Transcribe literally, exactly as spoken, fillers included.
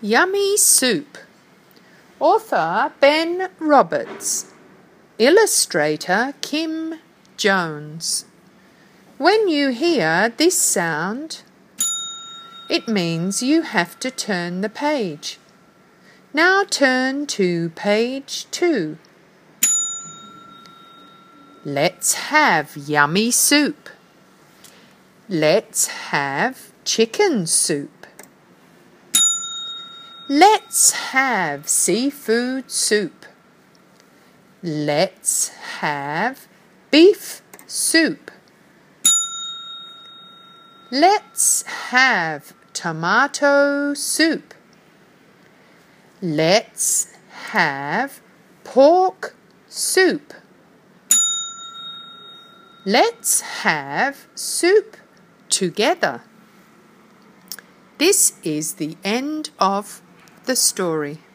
Yummy Soup. Author Ben Roberts. Illustrator Kim Jones. When you hear this sound, it means you have to turn the page. Now turn to page two. Let's have yummy soup. Let's have chicken soup. Let's have seafood soup. Let's have beef soup. Let's have tomato soup. Let's have pork soup. Let's have soup together. This is the end of the story.